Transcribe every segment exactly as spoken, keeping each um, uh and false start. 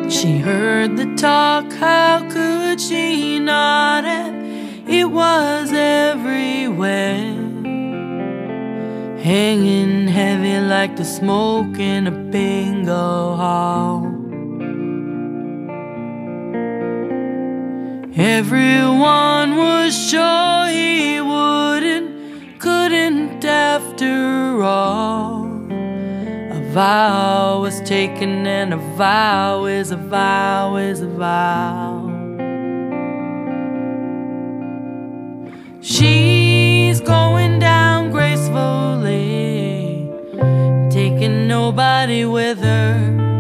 She heard the talk, how could she not have? It was everywhere, hanging heavy like the smoke in a bingo hall. Everyone was sure he wouldn't, couldn't after all. A vow was taken, and a vow is a vow is a vow. She's going down gracefully, taking nobody with her.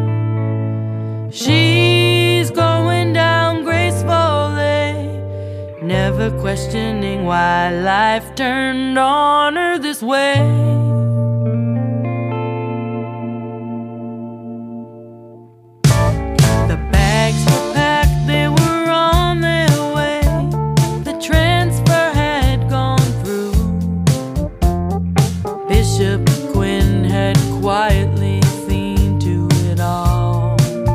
She's going down gracefully, never questioning why life turned on her this way. Bishop Quinn had quietly seen to it all.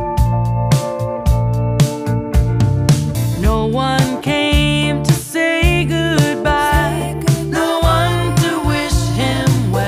No one came to say goodbye, no one to wish him well.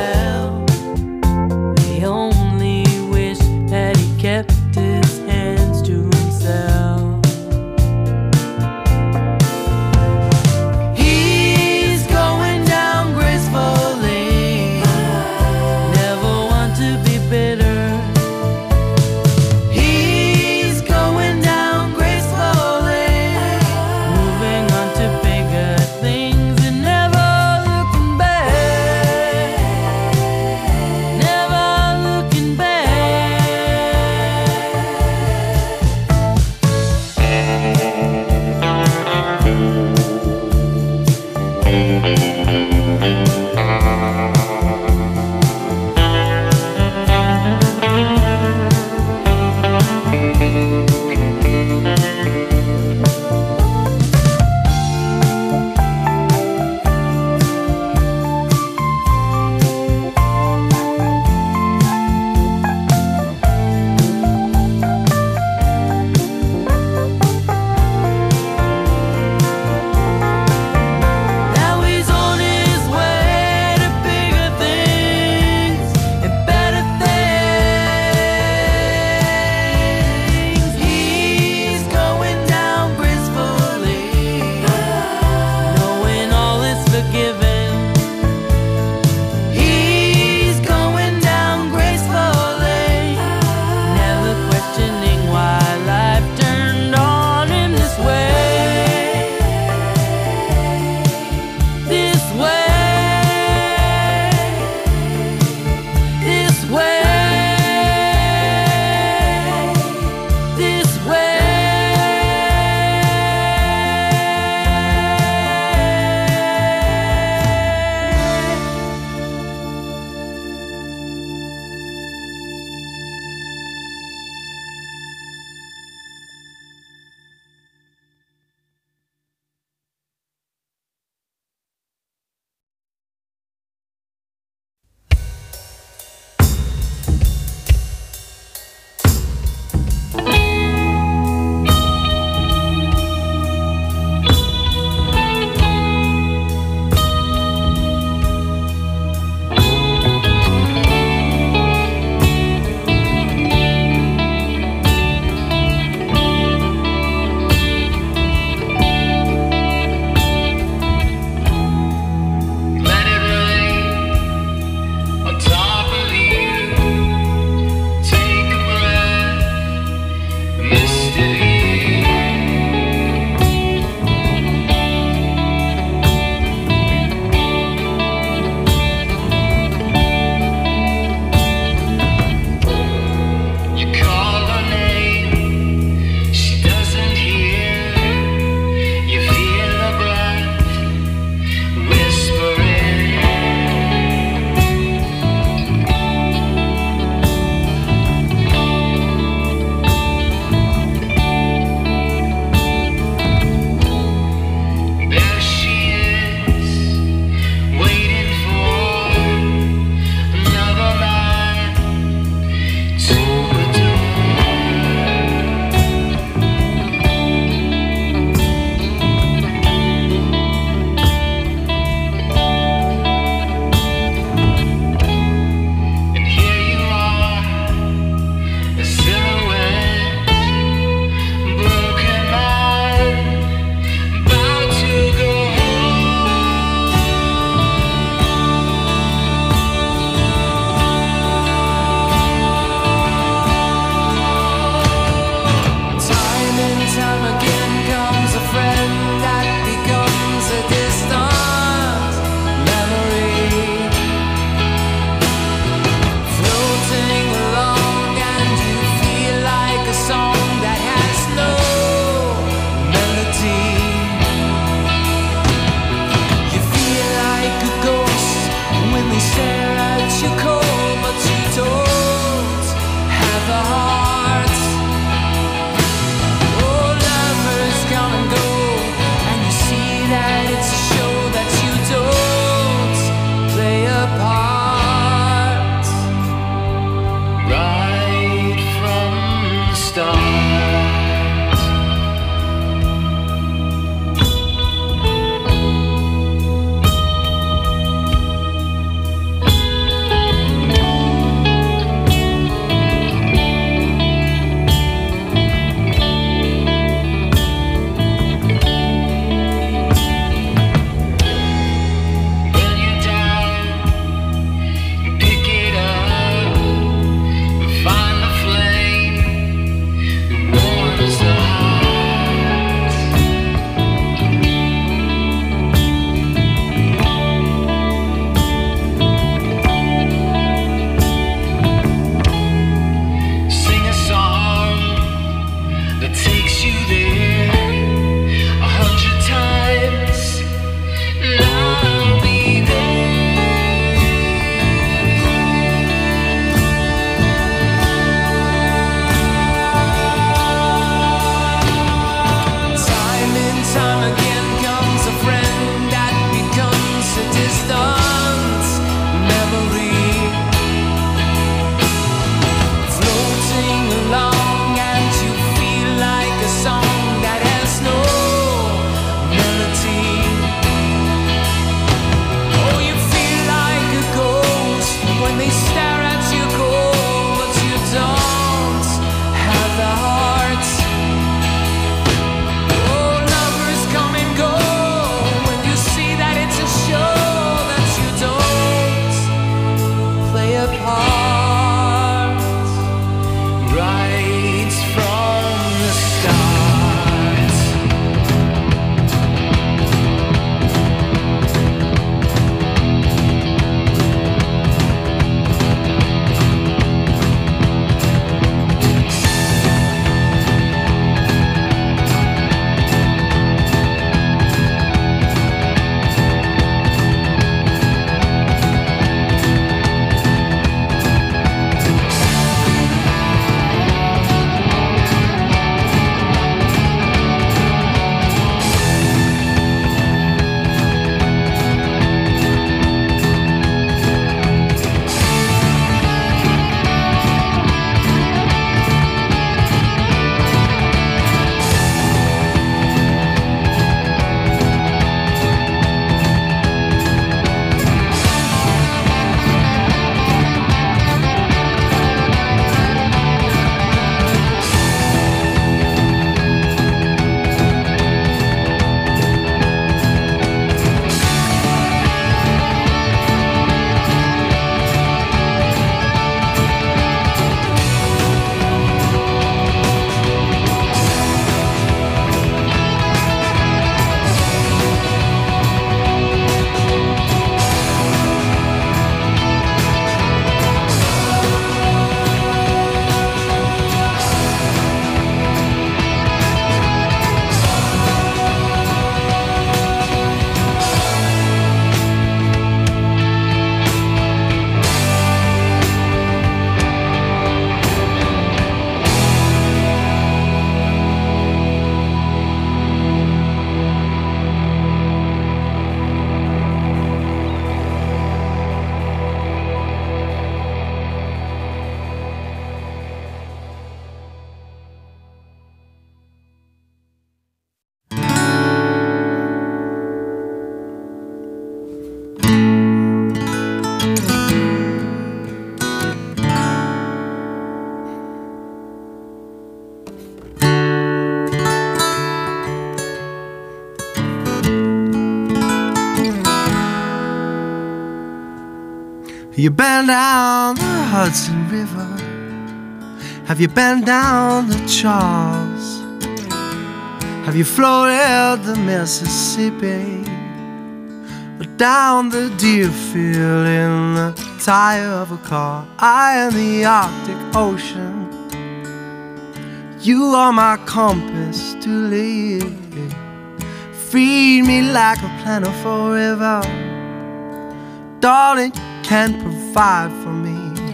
You been down the Hudson River? Have you been down the Charles? Have you floated the Mississippi? Or down the Deerfield in the tire of a car? I am the Arctic Ocean. You are my compass to live. Feed me like a plentiful river. Darling, you can provide for me.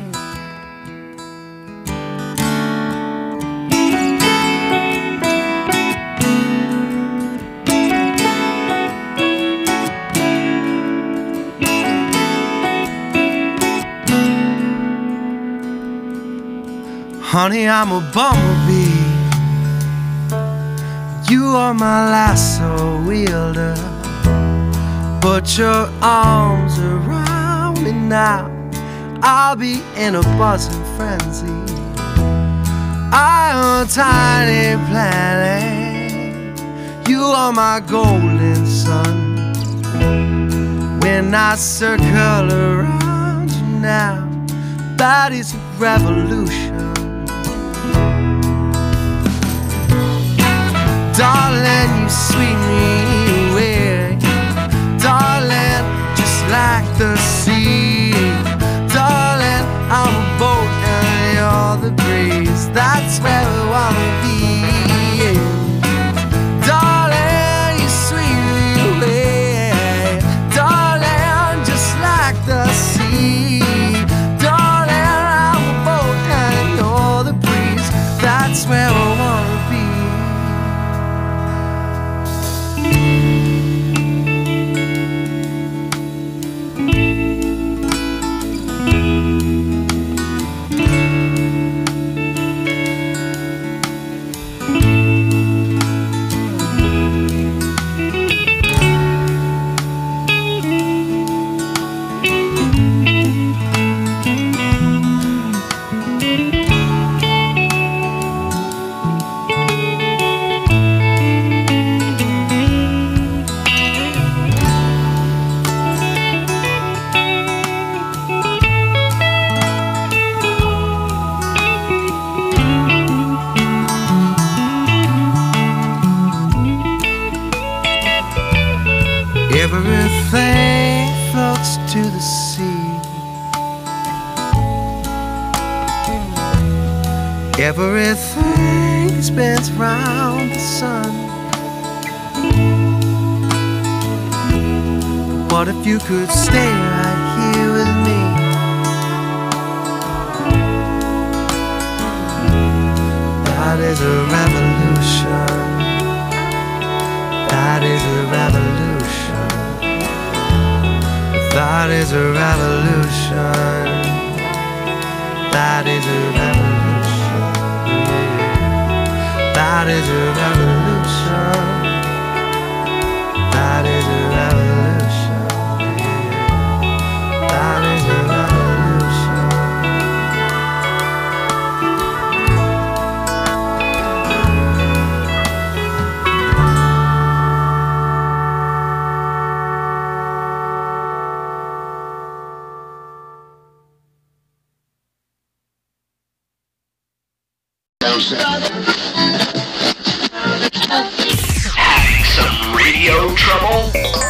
Honey, I'm a bumblebee. You are my lasso wielder. Put your arms around me now. I'll be in a buzzing frenzy. I am a tiny planet. You are my golden sun. When I circle around you now, that is a revolution. Darling, you sweep me away. Darling, just like the sea. Darling, I'm a boat and you're the breeze. That's where we wanna be. Darling, you sweep me away. Darling, just like the sea. Darling, I'm a boat and you're the breeze. That's where we wanna be. Everything floats to the sea. Everything spins round the sun. What if you could stay right here with me? That is a revolution. That is a revolution. That is a revolution. That is a revolution. That is a revolution. That is a revolution. That is a revolution. Having some radio trouble?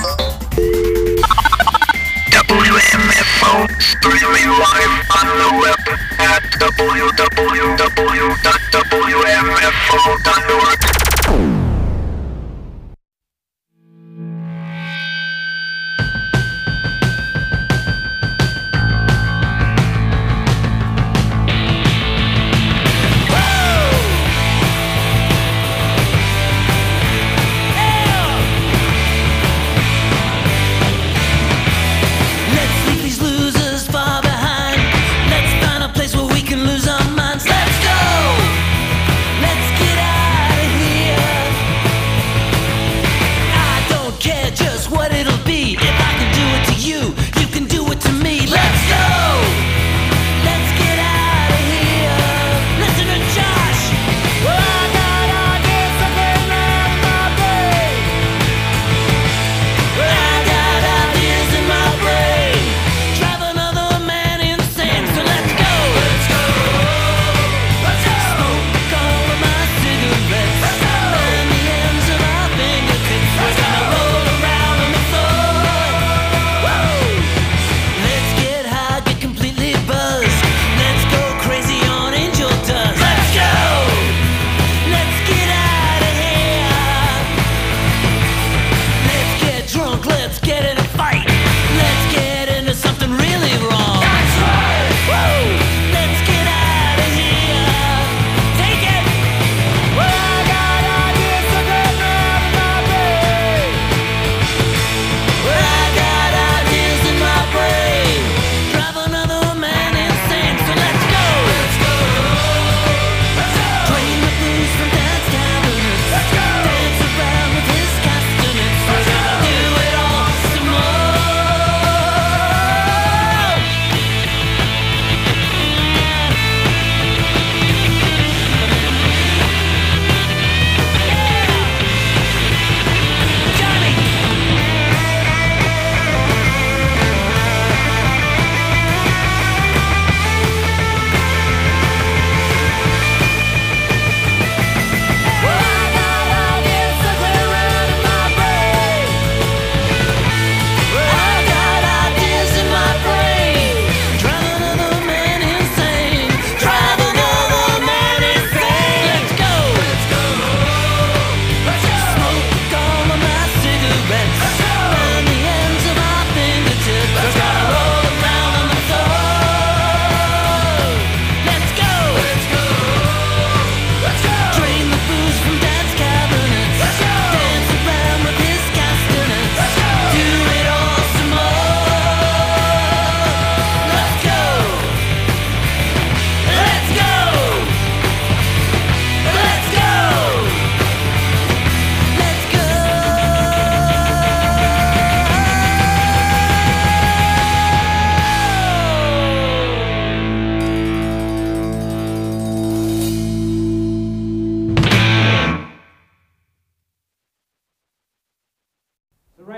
W M F O streaming live on the web at w w w dot w m f o dot org.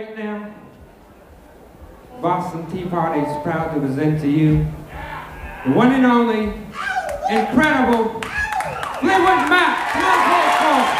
Right now, Boston Tea Party is proud to present to you the one and only, incredible Fleetwood Mac. Come on, folks.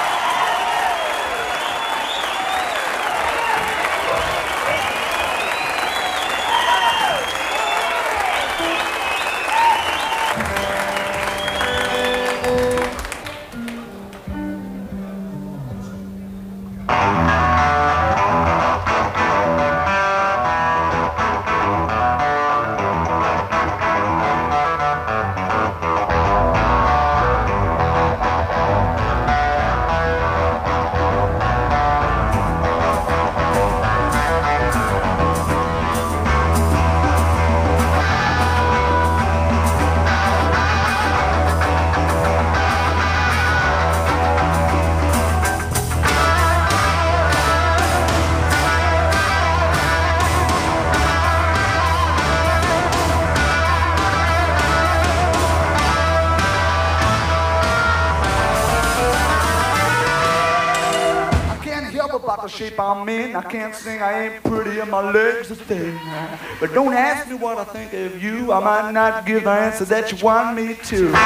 About the shape I'm in, I can't sing, I ain't pretty, and my legs are thin. But don't ask me what I think of you, I might not give the answer that you want me to.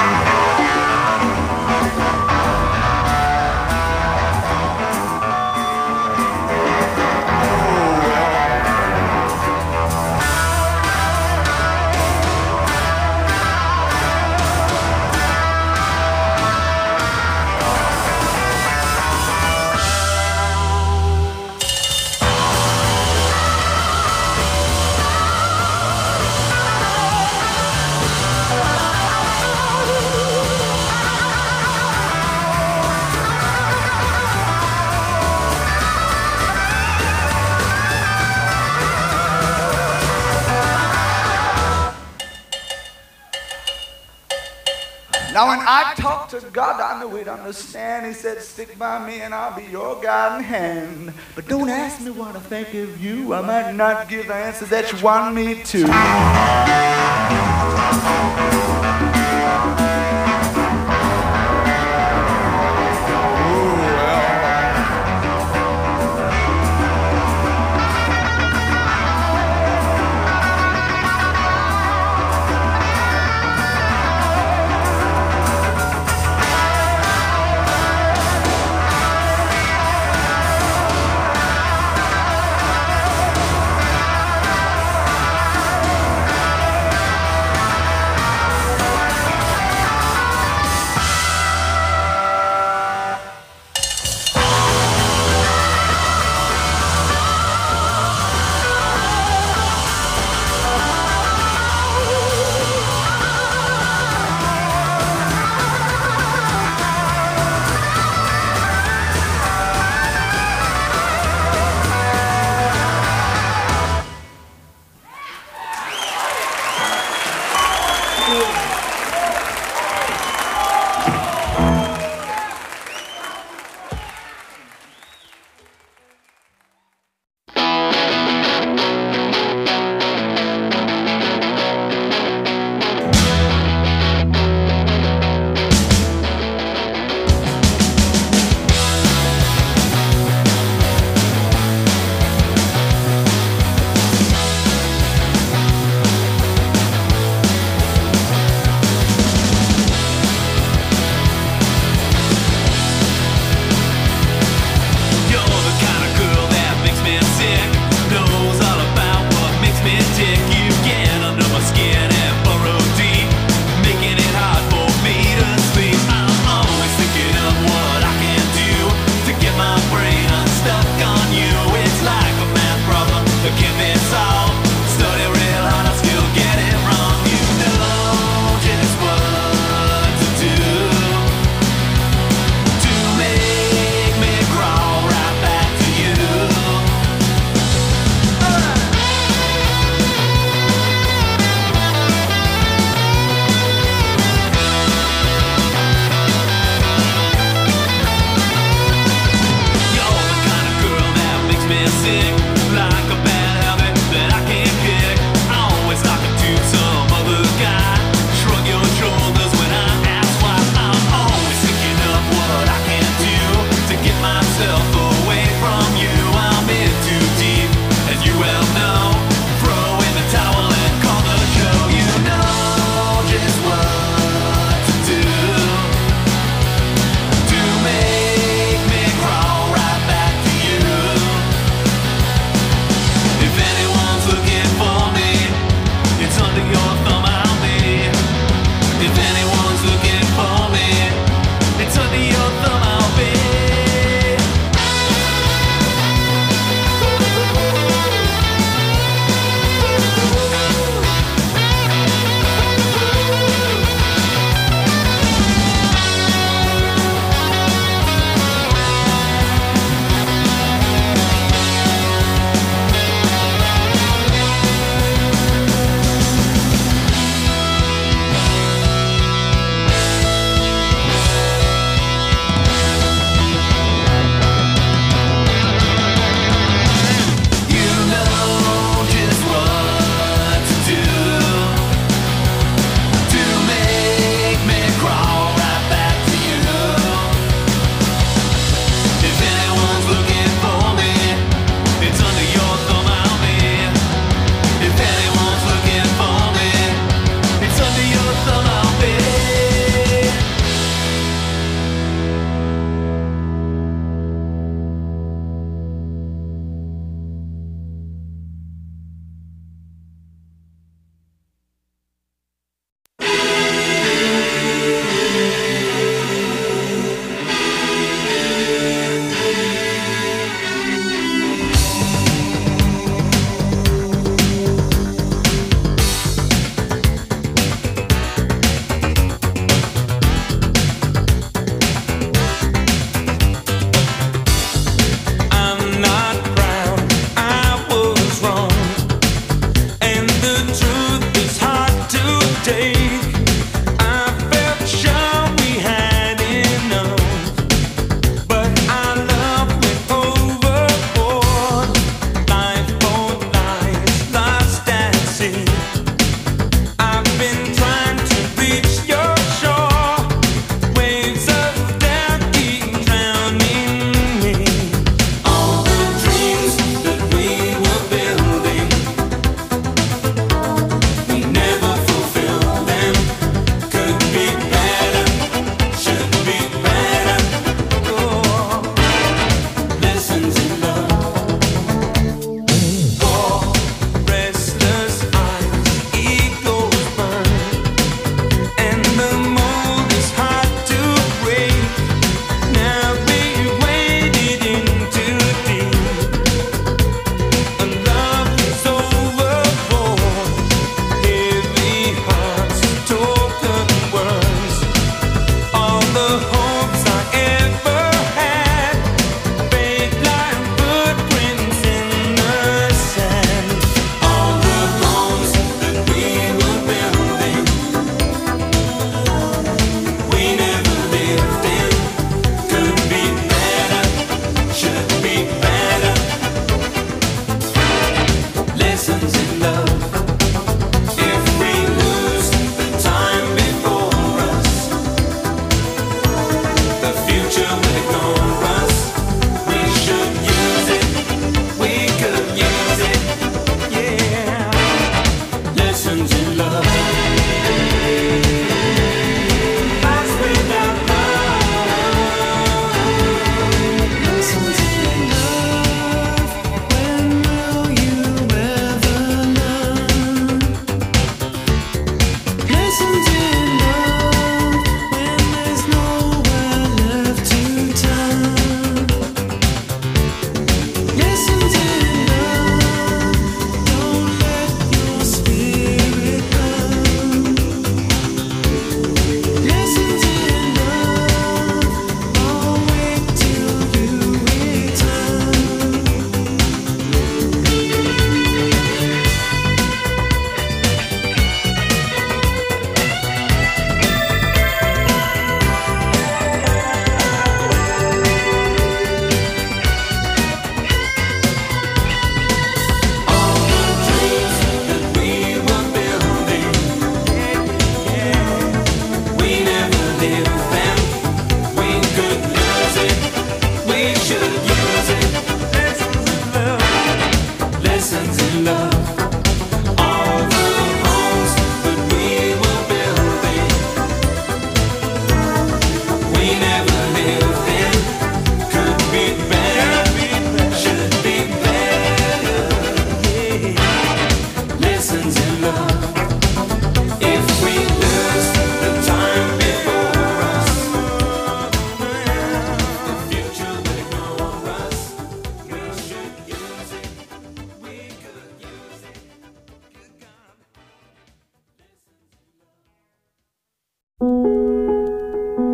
Now when I talked to God, I knew he'd understand. He said, stick by me and I'll be your guiding hand. But don't ask me what I think of you. I might not give the answer that you want me to.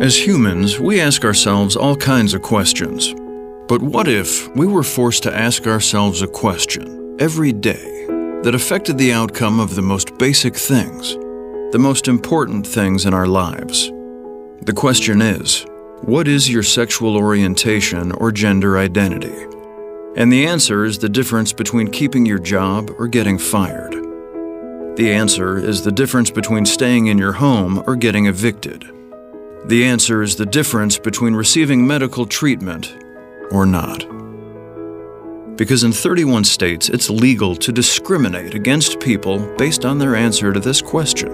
As humans, we ask ourselves all kinds of questions. But what if we were forced to ask ourselves a question every day that affected the outcome of the most basic things, the most important things in our lives? The question is, what is your sexual orientation or gender identity? And the answer is the difference between keeping your job or getting fired. The answer is the difference between staying in your home or getting evicted. The answer is the difference between receiving medical treatment or not. Because in thirty-one states, it's legal to discriminate against people based on their answer to this question.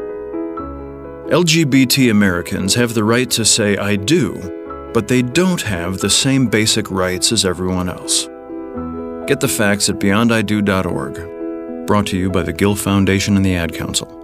L G B T Americans have the right to say I do, but they don't have the same basic rights as everyone else. Get the facts at beyond I do dot org. Brought to you by the Gill Foundation and the Ad Council.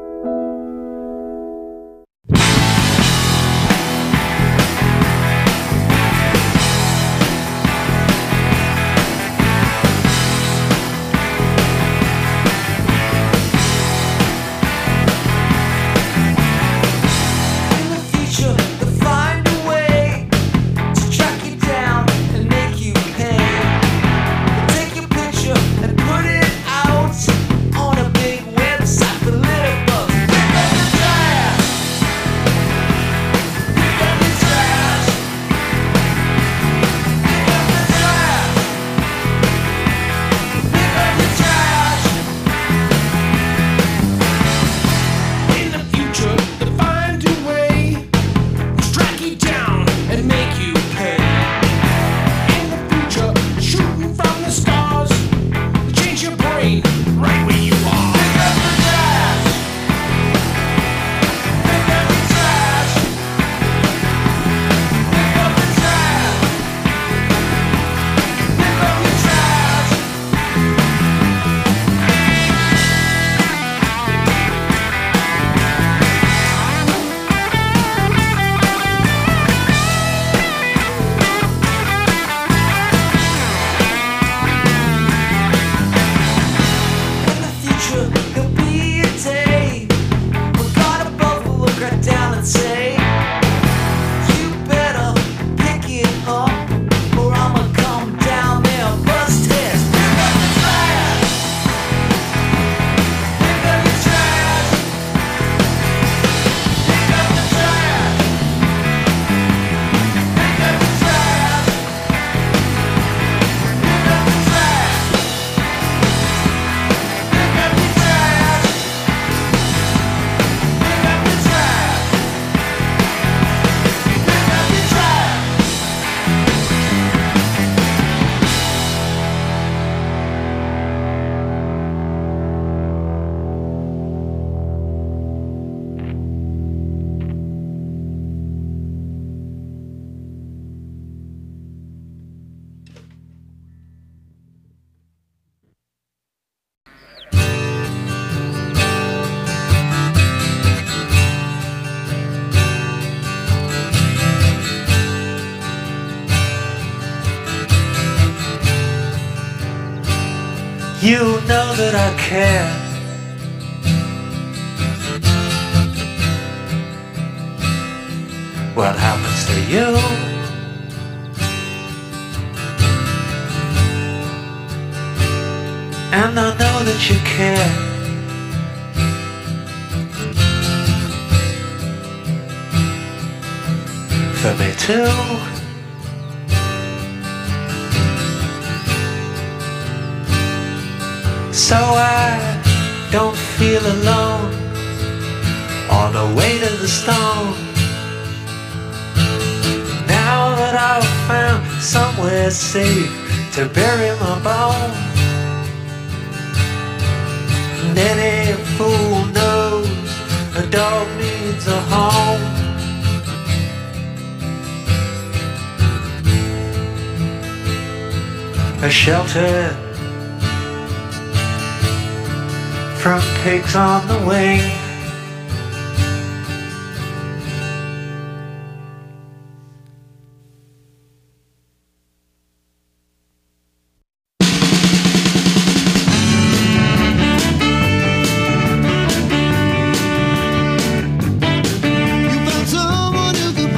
You know that I care. What happens to you? And I know that you care. For me too. So I don't feel alone on the way to the stone. Now that I've found somewhere safe to bury my bones, and any fool knows a dog needs a home. A shelter from pigs on the wing. You found someone who could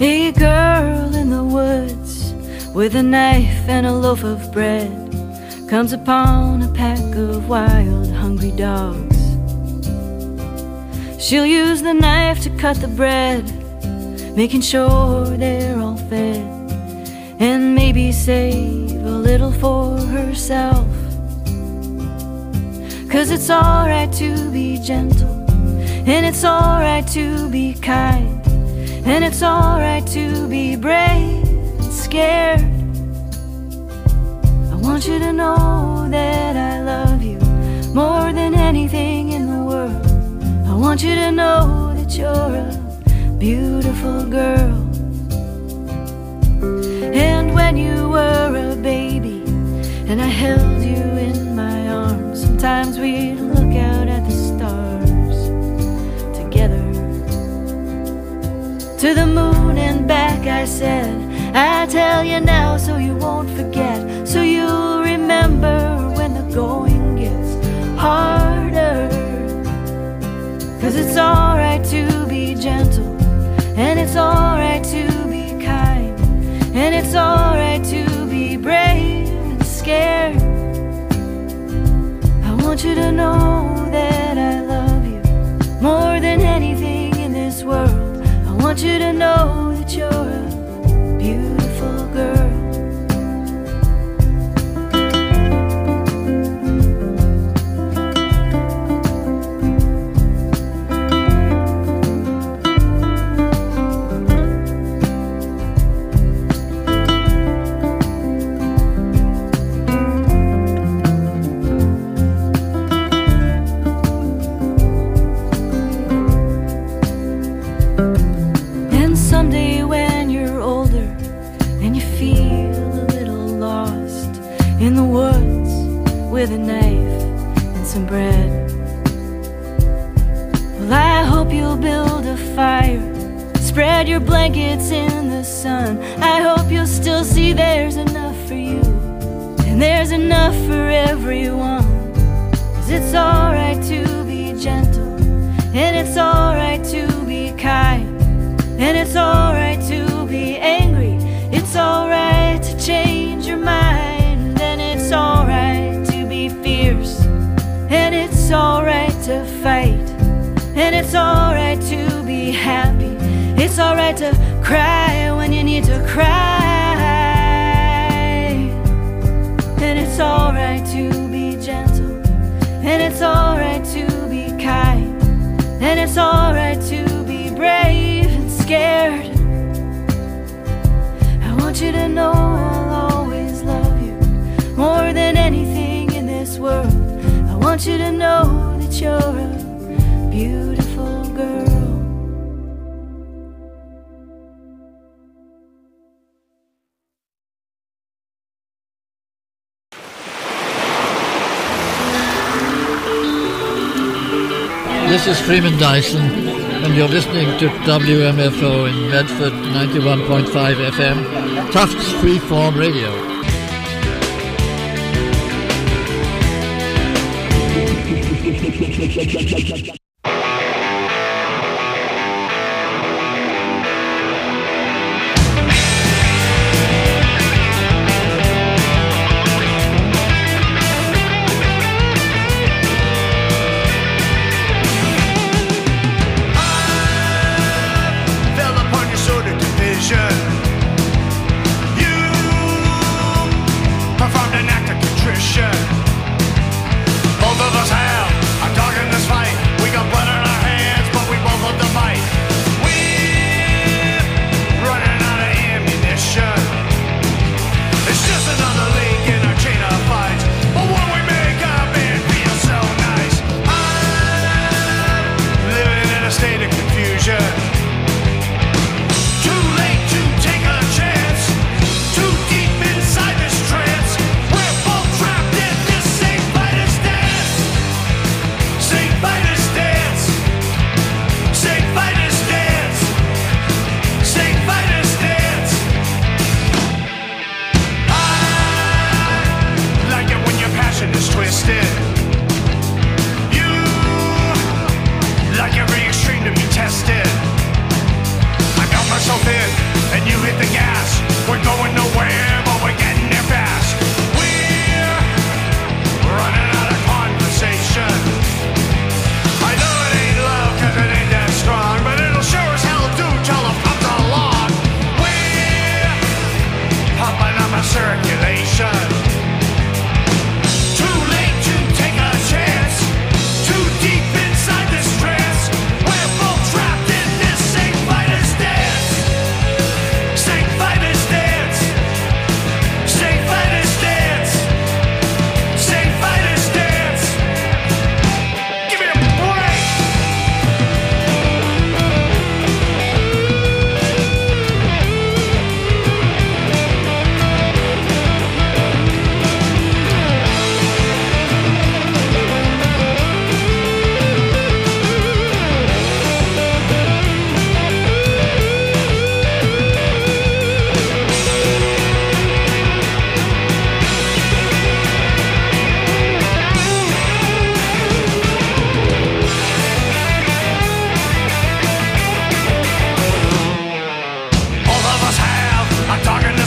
A girl in the woods with a knife and a loaf of bread comes upon a pack of wild, hungry dogs. She'll use the knife to cut the bread, making sure they're all fed, and maybe save a little for herself. 'Cause it's alright to be gentle, and it's alright to be kind, and it's alright to be brave and scared. I want you to know that I love you more than anything in the world. I want you to know that you're a beautiful girl. And when you were a baby and I held you in my arms, sometimes we'd look out at the stars together. To the moon and back I said, I tell you now so you won't forget, so you'll remember when the going gets harder. 'Cause it's alright to be gentle, and it's alright to be kind, and it's alright to be brave and scared. I want you to know that I love you more than anything in this world. I want you to know that you're a beautiful girl. With a knife and some bread, well, I hope you'll build a fire, spread your blankets in the sun. I hope you'll still see there's enough for you, and there's enough for everyone. 'Cause it's alright to be gentle, and it's alright to be kind, and it's alright to be angry. It's alright to change your mind, and it's alright fierce, and it's alright to fight, and it's alright to be happy. It's alright to cry when you need to cry, and it's alright to be gentle, and it's alright to be kind, and it's alright to be brave and scared. I want you to know I'll always love you more than anything in this world. I want you to know that you're a beautiful girl. This is Freeman Dyson, and you're listening to W M F O in Medford, ninety-one point five F M, Tufts Freeform Radio. myself in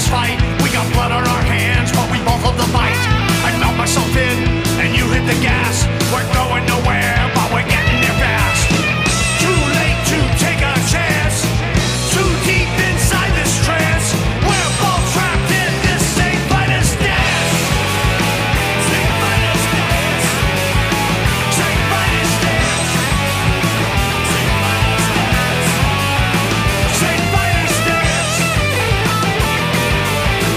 this fight. We got blood on our hands, but we both hold the fight. I felt myself in, and you hit the gas. We're going nowhere, but we're getting there fast. Too late to take a chance. Too deep inside this trance. We're both trapped in this St. Vitus dance. St. Vitus dance. St. Vitus dance. St. Vitus dance. St. Vitus dance.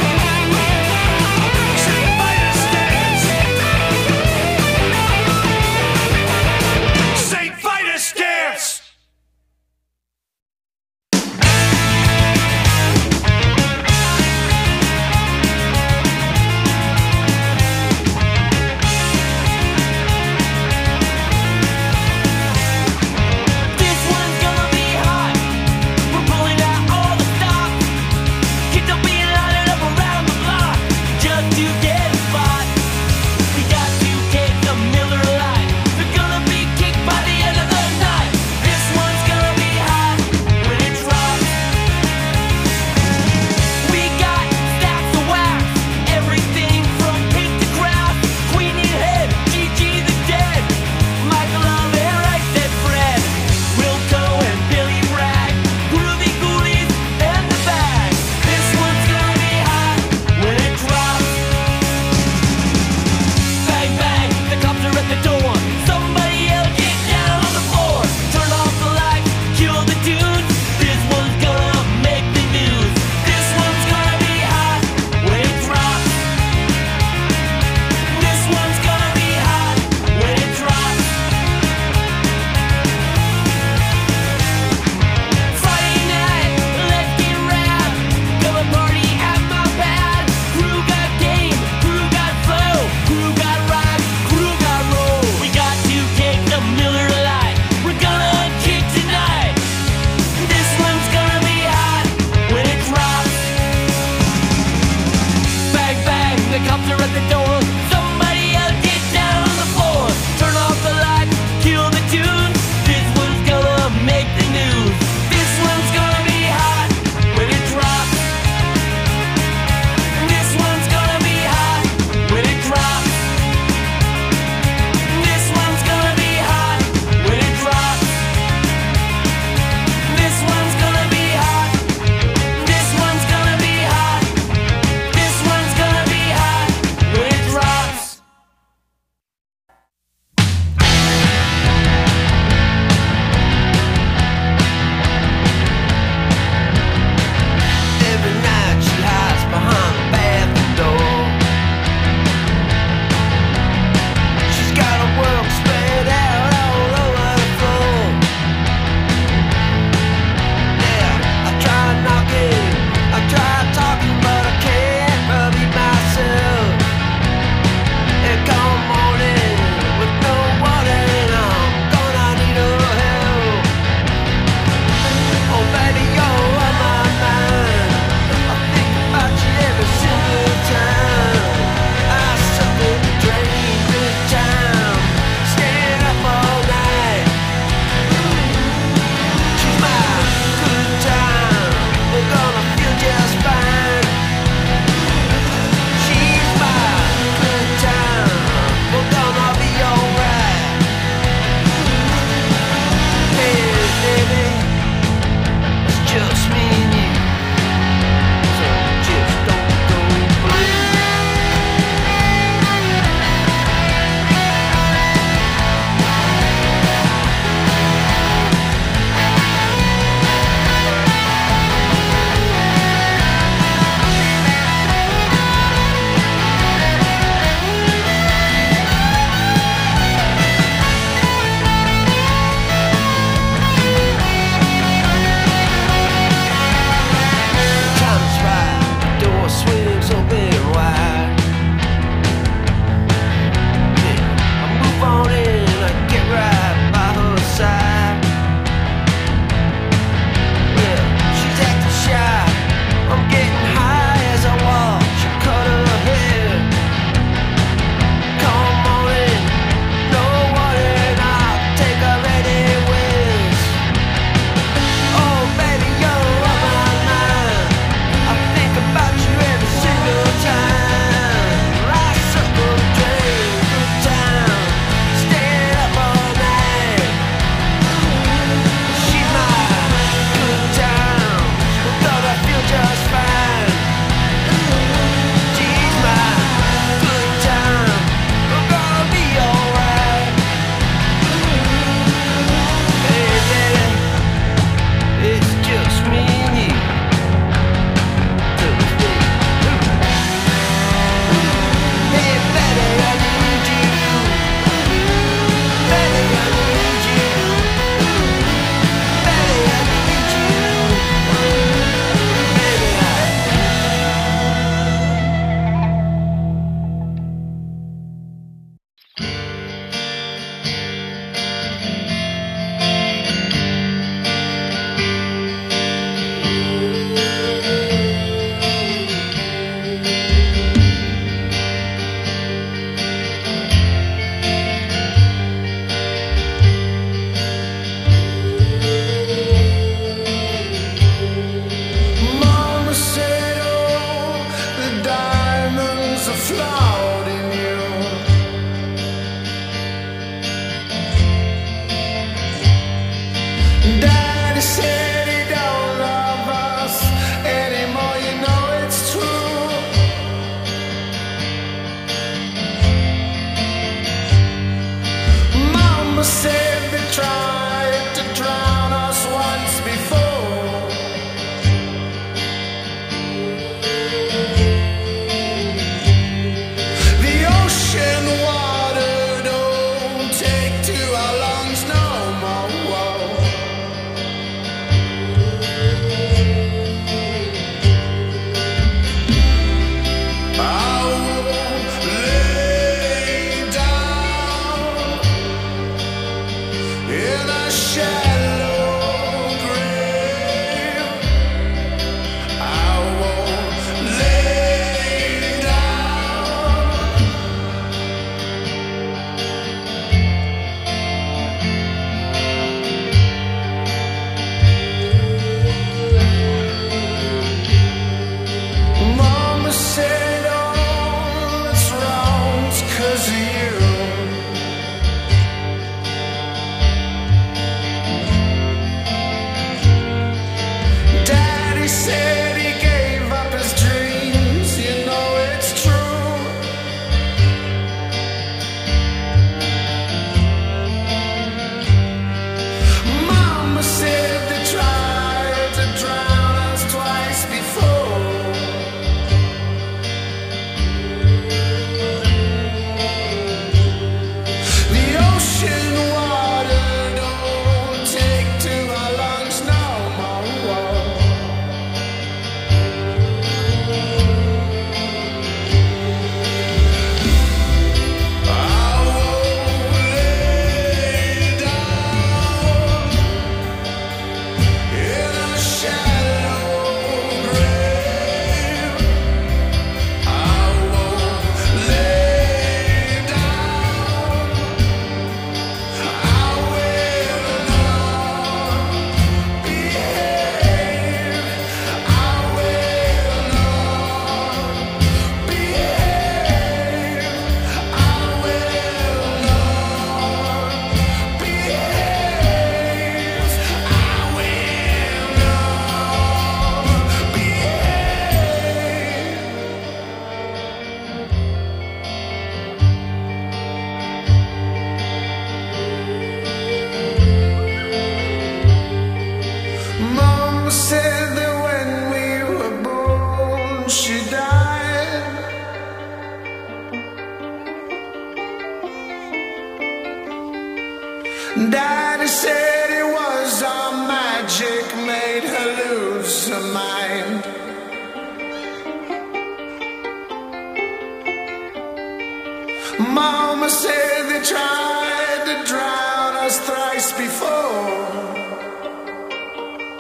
Mama said they tried to drown us thrice before.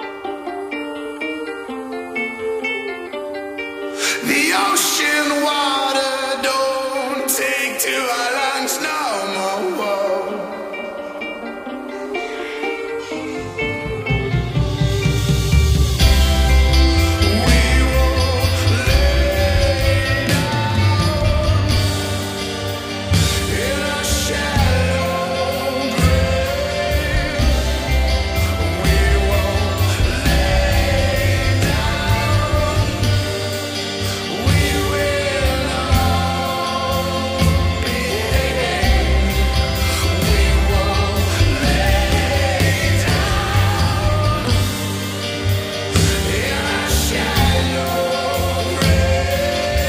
The ocean was